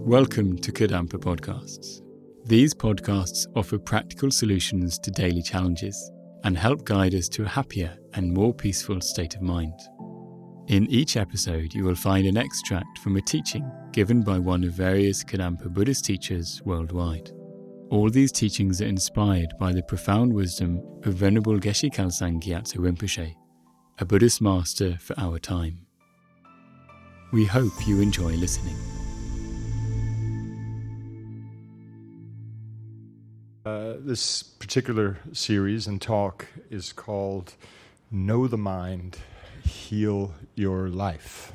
Welcome to Kadampa Podcasts. These podcasts offer practical solutions to daily challenges and help guide us to a happier and more peaceful state of mind. In each episode, you will find an extract from a teaching given by one of various Kadampa Buddhist teachers worldwide. All these teachings are inspired by the profound wisdom of Venerable Geshe Khalsang Gyatso Rinpoche, a Buddhist master for our time. We hope you enjoy listening. This particular series and talk is called Know the Mind, Heal Your Life.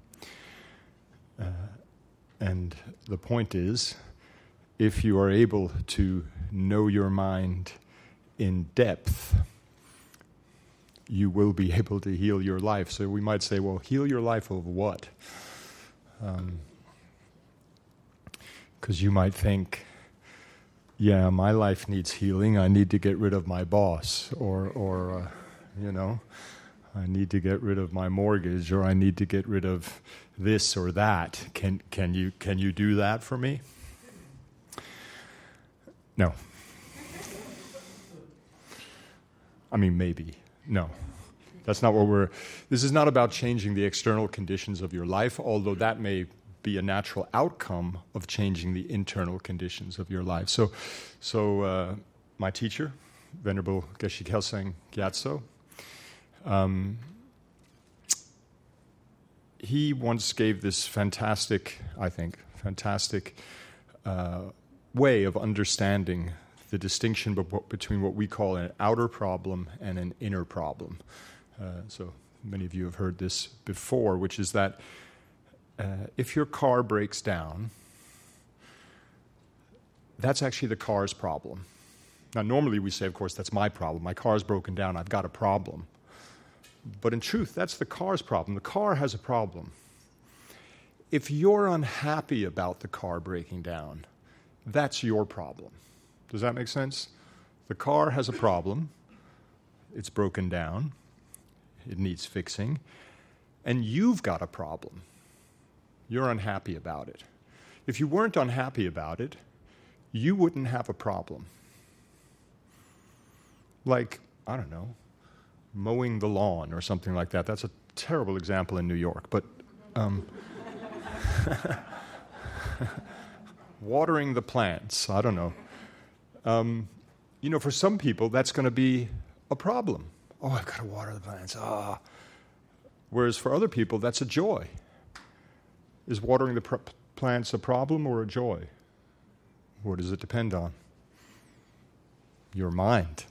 And the point is, if you are able to know your mind in depth, you will be able to heal your life. So we might say, well, heal your life of what? Because you might think, yeah, my life needs healing. I need to get rid of my boss, or I need to get rid of my mortgage, or I need to get rid of this or that. Can you do that for me? No. I mean, maybe. No. That's not what this is not about changing the external conditions of your life, although that may be a natural outcome of changing the internal conditions of your life. So my teacher, Venerable Geshe Khalsang Gyatso, he once gave this fantastic way of understanding the distinction between what we call an outer problem and an inner problem. So many of you have heard this before, which is that if your car breaks down, that's actually the car's problem. Now, normally we say, of course, that's my problem. My car's broken down. I've got a problem. But in truth, that's the car's problem. The car has a problem. If you're unhappy about the car breaking down, that's your problem. Does that make sense? The car has a problem. It's broken down. It needs fixing. And you've got a problem. You're unhappy about it. If you weren't unhappy about it, you wouldn't have a problem. Like, I don't know, mowing the lawn or something like that. That's a terrible example in New York, but watering the plants, I don't know. For some people, that's going to be a problem. Oh, I've got to water the plants. Whereas for other people, that's a joy. Is watering the plants a problem or a joy? What does it depend on? Your mind,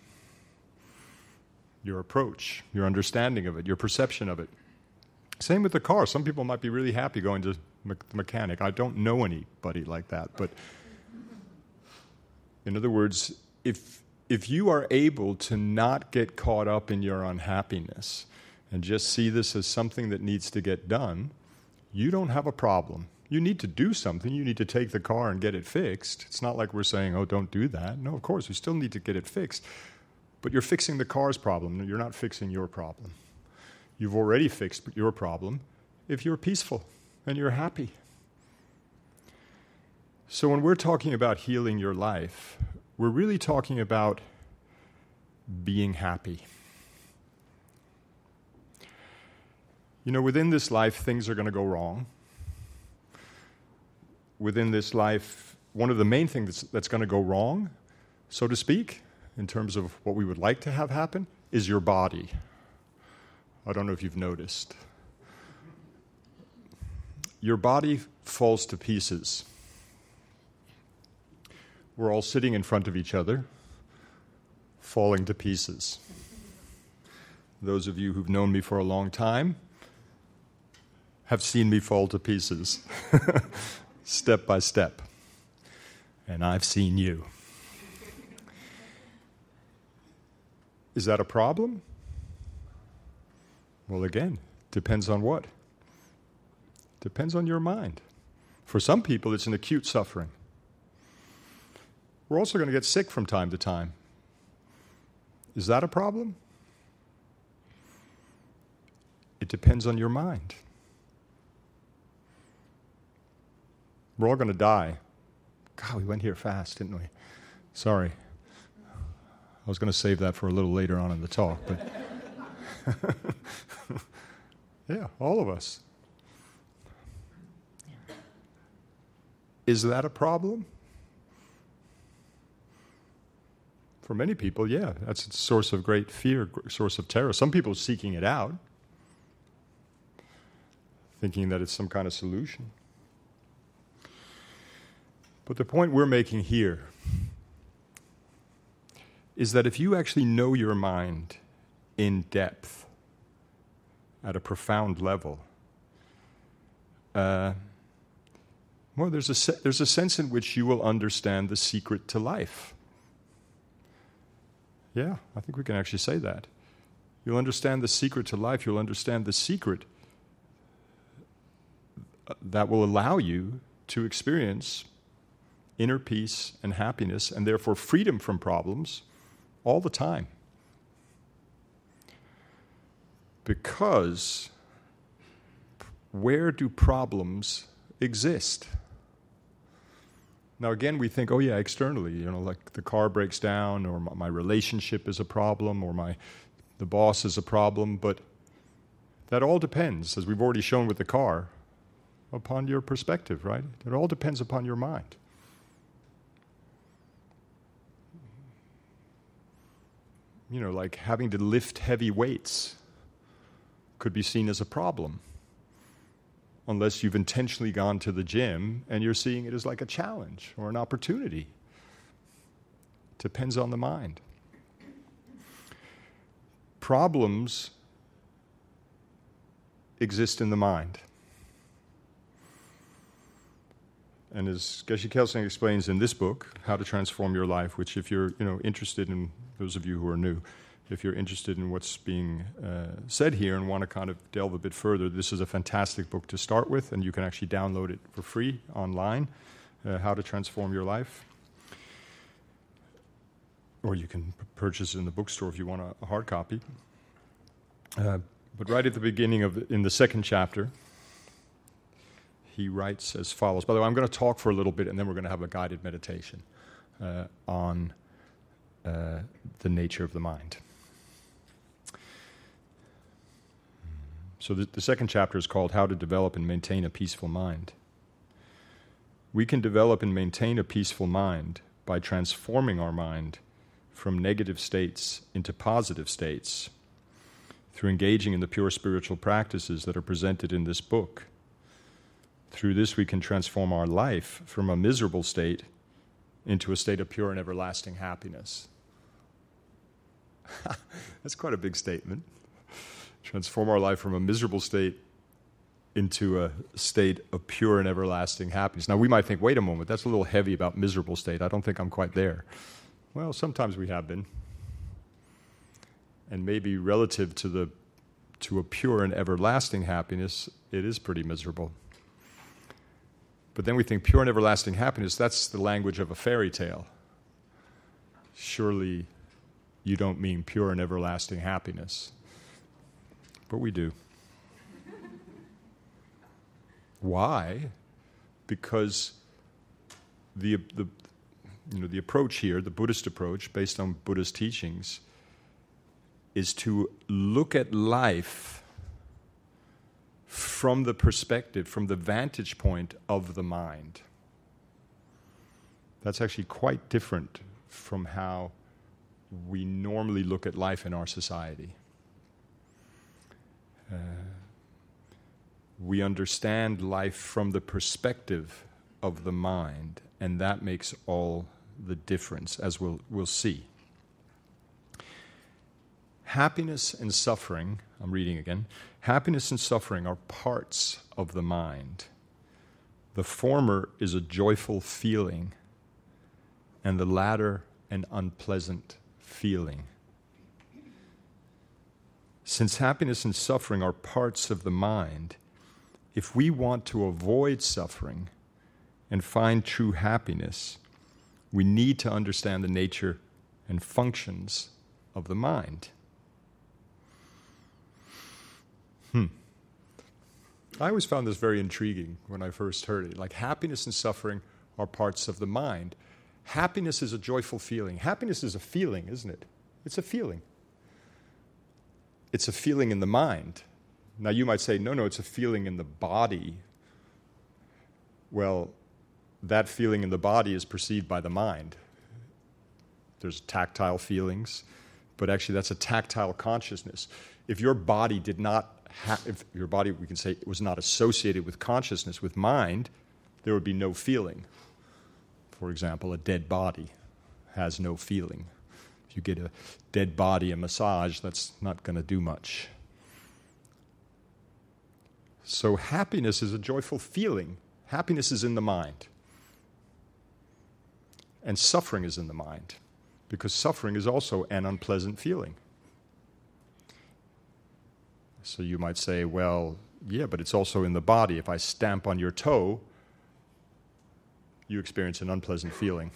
your approach, your understanding of it, your perception of it. Same with the car. Some people might be really happy going to the mechanic. I don't know anybody like that. But in other words, if you are able to not get caught up in your unhappiness and just see this as something that needs to get done, you don't have a problem. You need to do something. You need to take the car and get it fixed. It's not like we're saying, oh, don't do that. No, of course, you still need to get it fixed. But you're fixing the car's problem. You're not fixing your problem. You've already fixed your problem if you're peaceful and you're happy. So when we're talking about healing your life, we're really talking about being happy. Within this life, things are going to go wrong. Within this life, one of the main things that's going to go wrong, so to speak, in terms of what we would like to have happen, is your body. I don't know if you've noticed. Your body falls to pieces. We're all sitting in front of each other, falling to pieces. Those of you who've known me for a long time have seen me fall to pieces, step by step. And I've seen you. Is that a problem? Well, again, depends on what? Depends on your mind. For some people, it's an acute suffering. We're also going to get sick from time to time. Is that a problem? It depends on your mind. We're all going to die. God, we went here fast, didn't we? Sorry. I was going to save that for a little later on in the talk, but yeah, all of us. Is that a problem? For many people, yeah, that's a source of great fear, source of terror. Some people are seeking it out, thinking that it's some kind of solution. But the point we're making here is that if you actually know your mind in depth, at a profound level, well, there's a sense in which you will understand the secret to life. Yeah, I think we can actually say that. You'll understand the secret to life. You'll understand the secret that will allow you to experience inner peace and happiness, and therefore freedom from problems all the time. Because where do problems exist? Now again, we think, oh yeah, externally, like the car breaks down, or my relationship is a problem, or the boss is a problem, but that all depends, as we've already shown with the car, upon your perspective, right? It all depends upon your mind. Like having to lift heavy weights could be seen as a problem, unless you've intentionally gone to the gym and you're seeing it as like a challenge or an opportunity. Depends on the mind. Problems exist in the mind. And as Geshe Kelsang explains in this book, How to Transform Your Life, which if you're interested in, those of you who are new, if you're interested in what's being said here and want to kind of delve a bit further, this is a fantastic book to start with, and you can actually download it for free online, How to Transform Your Life. Or you can purchase it in the bookstore if you want a hard copy. But right at the beginning in the second chapter, he writes as follows. By the way, I'm going to talk for a little bit, and then we're going to have a guided meditation on the nature of the mind. So the second chapter is called How to Develop and Maintain a Peaceful Mind. We can develop and maintain a peaceful mind by transforming our mind from negative states into positive states through engaging in the pure spiritual practices that are presented in this book. Through this, we can transform our life from a miserable state into a state of pure and everlasting happiness. That's quite a big statement. Transform our life from a miserable state into a state of pure and everlasting happiness. Now, we might think, wait a moment, that's a little heavy about miserable state. I don't think I'm quite there. Well, sometimes we have been. And maybe relative to a pure and everlasting happiness, it is pretty miserable. But then we think pure and everlasting happiness, that's the language of a fairy tale. Surely you don't mean pure and everlasting happiness. But we do. Why? Because the approach here, the Buddhist approach, based on Buddhist teachings, is to look at life from the perspective, from the vantage point of the mind. That's actually quite different from how we normally look at life in our society. We understand life from the perspective of the mind, and that makes all the difference, as we'll see. Happiness and suffering, I'm reading again, happiness and suffering are parts of the mind. The former is a joyful feeling, and the latter an unpleasant feeling. Since happiness and suffering are parts of the mind, if we want to avoid suffering and find true happiness, we need to understand the nature and functions of the mind. I always found this very intriguing when I first heard it. Like, happiness and suffering are parts of the mind. Happiness is a joyful feeling. Happiness is a feeling, isn't it? It's a feeling. It's a feeling in the mind. Now, you might say, no, it's a feeling in the body. Well, that feeling in the body is perceived by the mind. There's tactile feelings, but actually that's a tactile consciousness. If your body did not if your body, we can say, was not associated with consciousness, with mind, there would be no feeling. For example, a dead body has no feeling. If you get a dead body a massage, that's not going to do much. So happiness is a joyful feeling. Happiness is in the mind. And suffering is in the mind, because suffering is also an unpleasant feeling. So you might say, well, yeah, but it's also in the body. If I stamp on your toe, you experience an unpleasant feeling.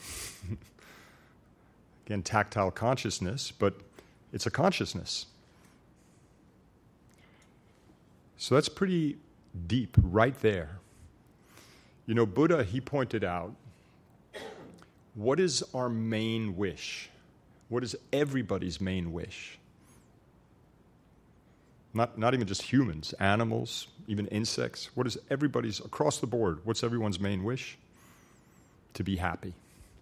Again, tactile consciousness, but it's a consciousness. So that's pretty deep right there. You know, Buddha, he pointed out, what is our main wish? What is everybody's main wish? Not even just humans, animals, even insects. What is everybody's, across the board, what's everyone's main wish? To be happy.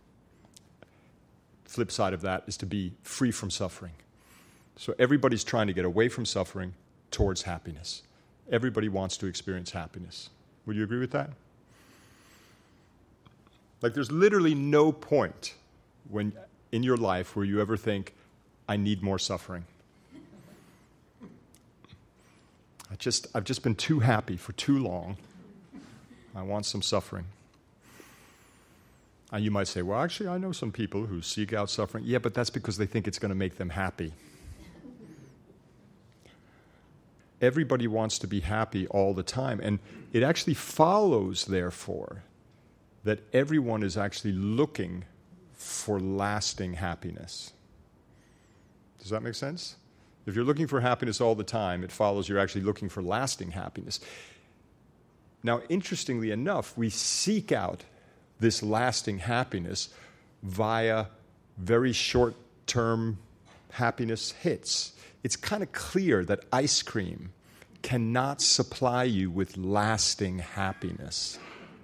Flip side of that is to be free from suffering. So everybody's trying to get away from suffering towards happiness. Everybody wants to experience happiness. Would you agree with that? Like, there's literally no point when in your life where you ever think, I need more suffering. I've just been too happy for too long. I want some suffering. And you might say, well, actually, I know some people who seek out suffering. Yeah, but that's because they think it's going to make them happy. Everybody wants to be happy all the time. And it actually follows, therefore, that everyone is actually looking for lasting happiness. Does that make sense? If you're looking for happiness all the time, it follows you're actually looking for lasting happiness. Now, interestingly enough, we seek out this lasting happiness via very short-term happiness hits. It's kind of clear that ice cream cannot supply you with lasting happiness.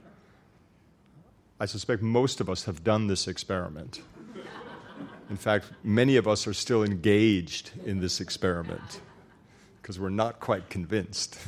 I suspect most of us have done this experiment. In fact, many of us are still engaged in this experiment because we're not quite convinced.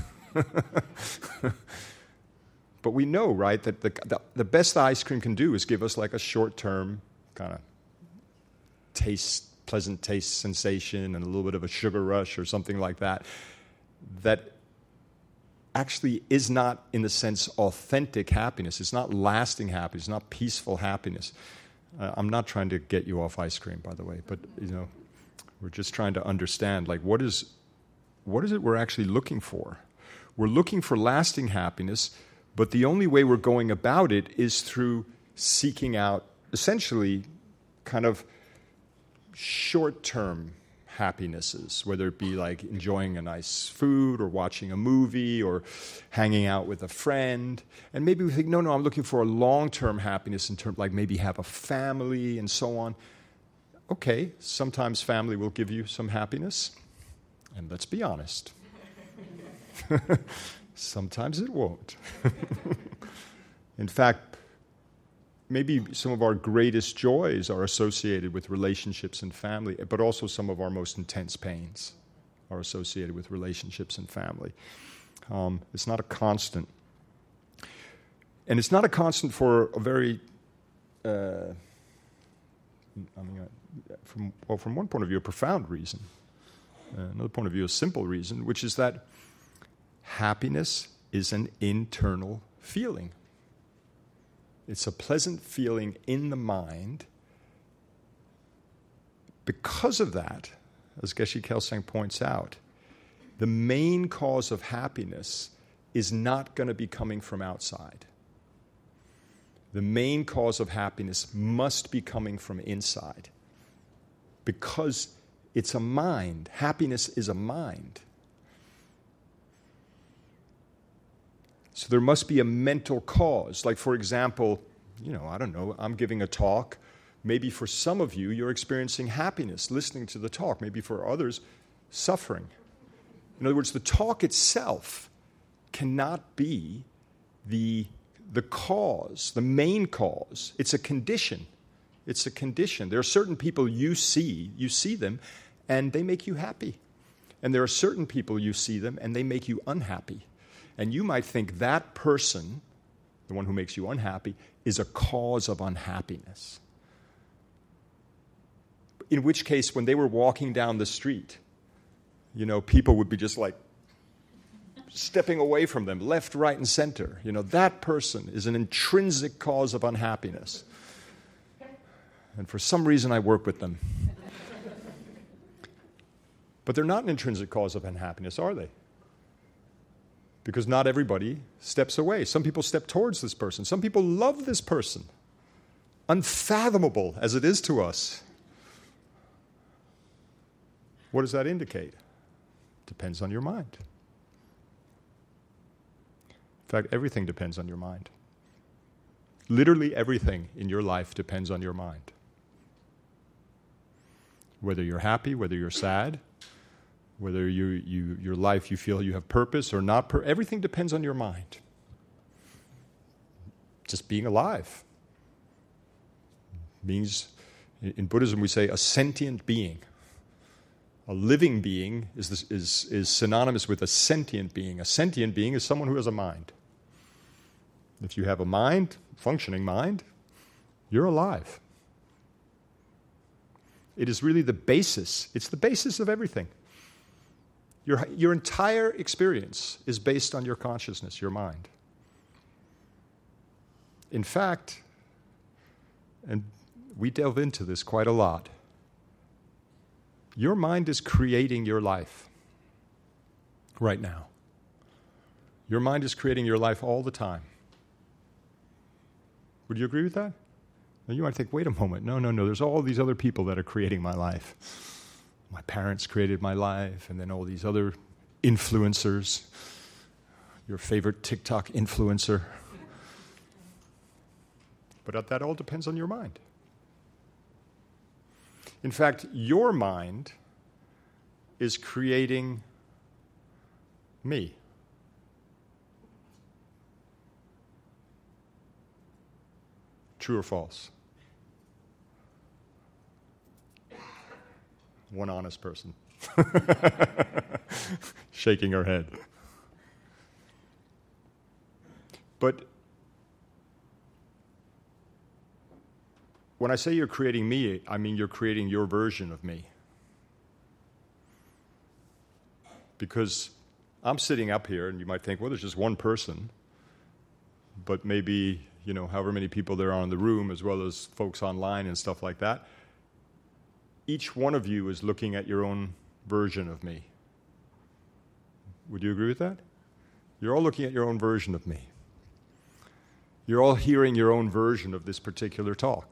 But we know, right, that the best ice cream can do is give us like a short-term kind of pleasant taste sensation and a little bit of a sugar rush or something like that, that actually is not, in the sense, authentic happiness. It's not lasting happiness. It's not peaceful happiness. I'm not trying to get you off ice cream, by the way, but we're just trying to understand, like, what is it we're actually looking for? We're looking for lasting happiness, but the only way we're going about it is through seeking out, essentially, kind of short-term happinesses, whether it be like enjoying a nice food or watching a movie or hanging out with a friend. And maybe we think, no, I'm looking for a long-term happiness in terms like maybe have a family and so on. Okay, sometimes family will give you some happiness. And let's be honest. Sometimes it won't. In fact, maybe some of our greatest joys are associated with relationships and family, but also some of our most intense pains are associated with relationships and family. It's not a constant. And it's not a constant for a very, from one point of view, a profound reason. Another point of view, a simple reason, which is that happiness is an internal feeling. It's a pleasant feeling in the mind. Because of that, as Geshe Kelsang points out, the main cause of happiness is not going to be coming from outside. The main cause of happiness must be coming from inside. Because it's a mind. Happiness is a mind. So there must be a mental cause. Like, for example, I don't know, I'm giving a talk. Maybe for some of you, you're experiencing happiness listening to the talk. Maybe for others, suffering. In other words, the talk itself cannot be the cause, the main cause. It's a condition. It's a condition. There are certain people you see them, and they make you happy. And there are certain people you see them, and they make you unhappy. And you might think that person, the one who makes you unhappy, is a cause of unhappiness. In which case, when they were walking down the street, people would be just like stepping away from them, left, right, and center. That person is an intrinsic cause of unhappiness. And for some reason, I work with them. But they're not an intrinsic cause of unhappiness, are they? Because not everybody steps away. Some people step towards this person. Some people love this person, unfathomable as it is to us. What does that indicate? Depends on your mind. In fact, everything depends on your mind. Literally everything in your life depends on your mind. Whether you're happy, whether you're sad, whether your life you feel you have purpose or not, everything depends on your mind. Just being alive means, in Buddhism we say, a sentient being. A living being is synonymous with a sentient being. A sentient being is someone who has a mind. If you have a mind, functioning mind, you're alive. It is really the basis. It's the basis of everything. Your entire experience is based on your consciousness, your mind. In fact, and we delve into this quite a lot, your mind is creating your life right now. Your mind is creating your life all the time. Would you agree with that? Now you might think, wait a moment, no, there's all these other people that are creating my life. My parents created my life, and then all these other influencers, your favorite TikTok influencer. But that all depends on your mind. In fact, your mind is creating me. True or false? One honest person. Shaking her head. But when I say you're creating me, I mean you're creating your version of me. Because I'm sitting up here, and you might think, well, there's just one person, but maybe, however many people there are in the room, as well as folks online and stuff like that, each one of you is looking at your own version of me. Would you agree with that? You're all looking at your own version of me. You're all hearing your own version of this particular talk.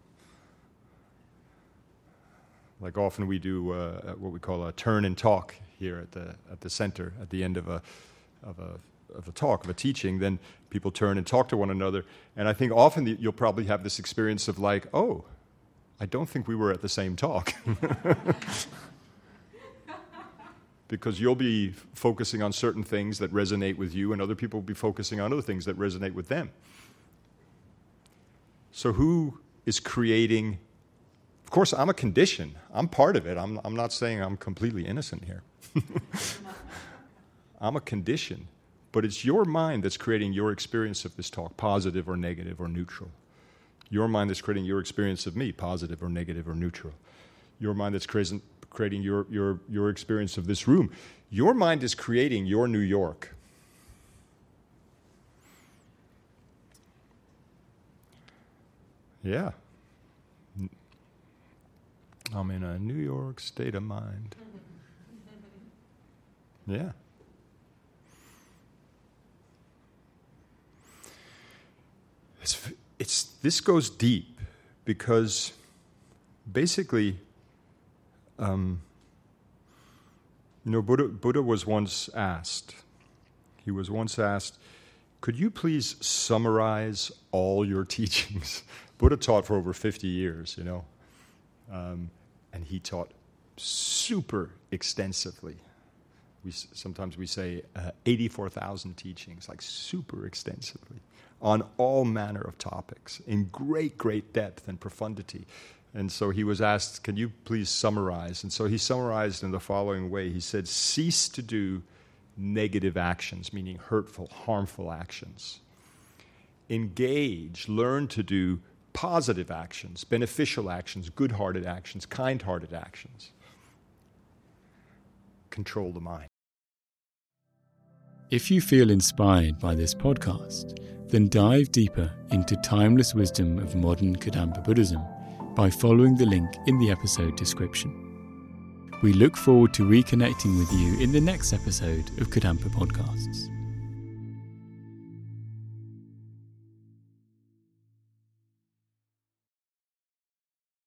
Like often we do what we call a turn and talk here at the center at the end of a talk, of a teaching. Then people turn and talk to one another, and I think often you'll probably have this experience of like, oh, I don't think we were at the same talk. Because you'll be focusing on certain things that resonate with you, and other people will be focusing on other things that resonate with them. So who is creating? Of course, I'm a condition. I'm part of it. I'm not saying I'm completely innocent here. I'm a condition. But it's your mind that's creating your experience of this talk, positive or negative or neutral. Your mind that's creating your experience of me, positive or negative or neutral. Your mind that's creating your experience of this room. Your mind is creating your New York. Yeah. I'm in a New York state of mind. Yeah. This goes deep because basically, Buddha was once asked. He was once asked, could you please summarize all your teachings? Buddha taught for over 50 years, and he taught super extensively. Sometimes we say 84,000 teachings, like super extensively, on all manner of topics, in great, great depth and profundity. And so he was asked, can you please summarize? And so he summarized in the following way. He said, cease to do negative actions, meaning hurtful, harmful actions. Engage, learn to do positive actions, beneficial actions, good-hearted actions, kind-hearted actions. Control the mind. If you feel inspired by this podcast, then dive deeper into timeless wisdom of modern Kadampa Buddhism by following the link in the episode description. We look forward to reconnecting with you in the next episode of Kadampa Podcasts.